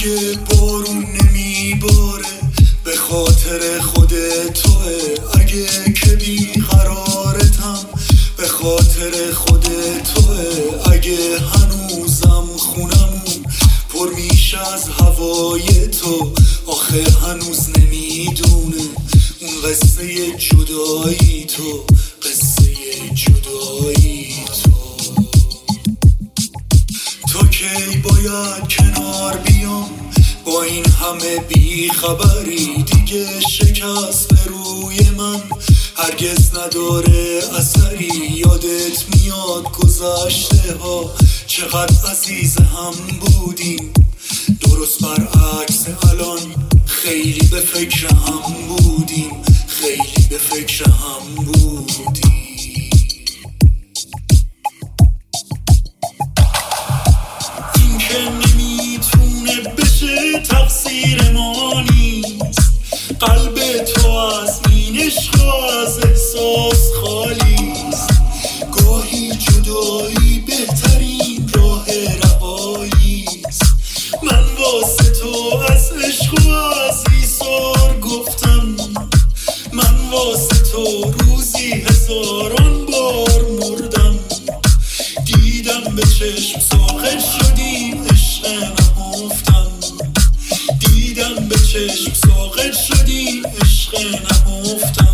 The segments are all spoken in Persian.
اگه بارون نمیباره به خاطر خود توه، اگه که بیقرارتم به خاطر خود توه، اگه هنوزم خونمون پر میشه از هوای تو، آخه هنوز نمیدونه اون قصه جدایی تو، قصه جدایی تو کی باید کنار بیام با این همه بیخبری، دیگه شکست به روی من هرگز نداره اثری، یادت میاد گذشته ها چقدر عزیز هم بودیم، درست برعکس الان خیلی به فکر هم بودیم، خیلی به فکر هم بودیم. این که نمیتونه بشه تقصیر ما نیست، قلب تو از این عشق و از احساس خالیست، گاهی جدایی بهترین راه رهاییست، من واسه تو از عشق و از ایثار گفتم، من واسه تو روزی هزاران بار مردم، دیدم به چشم ساخت شدیم عشق نهفتم، دیدم به چشم ساخت شدیم عشق نهفتم.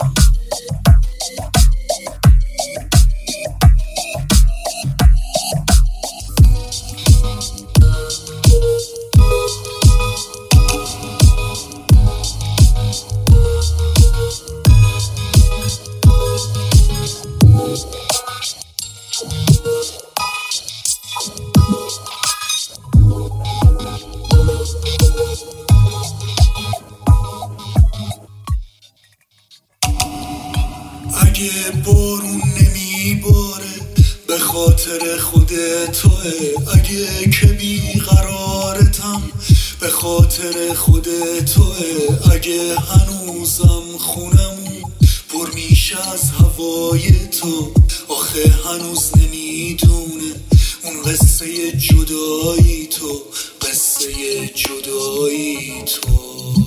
اگه بارون نمیباره به خاطر خود توه، اگه که بیقرارتم به خاطر خود توه، اگه هنوزم خونمون پر میشه از هوای تو، آخه هنوز نمیدونه اون قصه جدایی تو، قصه جدایی تو.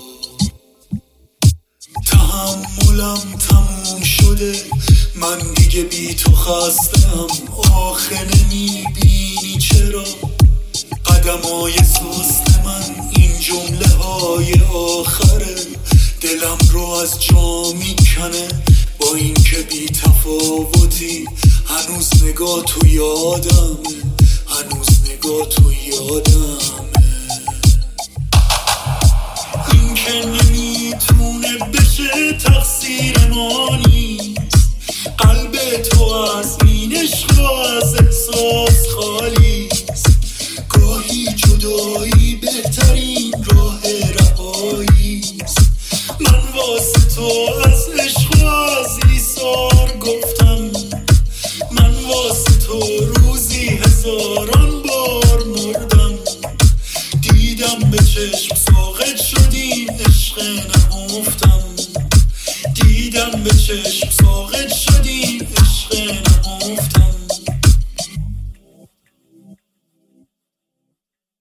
تحملم تموم شده، من دیگه بی تو خستم، آخه نمیبینی چرا قدمای سست من این جمله های آخره، دلم رو از جا میکنه با این که بی تفاوتی، هنوز نگاه تو یادمه، هنوز نگاه تو یادمه. این که نمیتونه بشه تقصیر ما نیست، قلب تو از این عشق و از احساس خالیست، گاهی جدایی بهترین راه رهاییست، من واسه تو از عشق و از ایثار گفتم، من واسه تو روزی هزاران بار مردم، دیدم به چشم ساخت شدیم عشق نهفتم، دیدم به چشم ساخت شدیم عشق